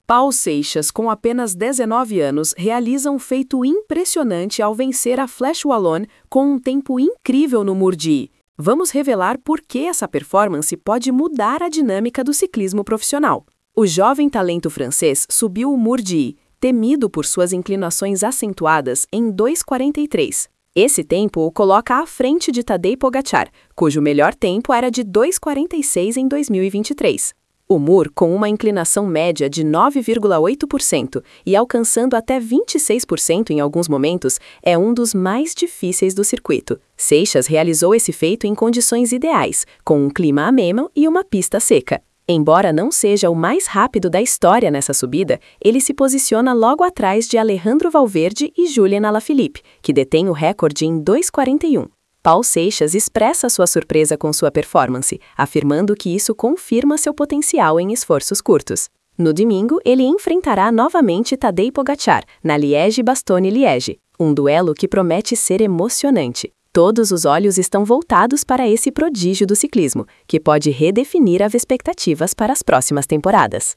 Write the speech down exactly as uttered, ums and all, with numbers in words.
Paul Seixas, com apenas dezenove anos, realiza um feito impressionante ao vencer a Flash Wallonne com um tempo incrível no Mur-de-Huy. Vamos revelar por que essa performance pode mudar a dinâmica do ciclismo profissional. O jovem talento francês subiu o Mur-de-Huy, temido por suas inclinações acentuadas, em dois quarenta e três. Esse tempo o coloca à frente de Tadej Pogačar, cujo melhor tempo era de dois quarenta e seis em dois mil e vinte e três. O Mur, com uma inclinação média de nove vírgula oito por cento e alcançando até vinte e seis por cento em alguns momentos, é um dos mais difíceis do circuito. Seixas realizou esse feito em condições ideais, com um clima ameno e uma pista seca. Embora não seja o mais rápido da história nessa subida, ele se posiciona logo atrás de Alejandro Valverde e Julian Alaphilippe, que detém o recorde em dois quarenta e um. Paul Seixas expressa sua surpresa com sua performance, afirmando que isso confirma seu potencial em esforços curtos. No domingo, ele enfrentará novamente Tadej Pogačar, na Liège-Bastogne-Liège, um duelo que promete ser emocionante. Todos os olhos estão voltados para esse prodígio do ciclismo, que pode redefinir as expectativas para as próximas temporadas.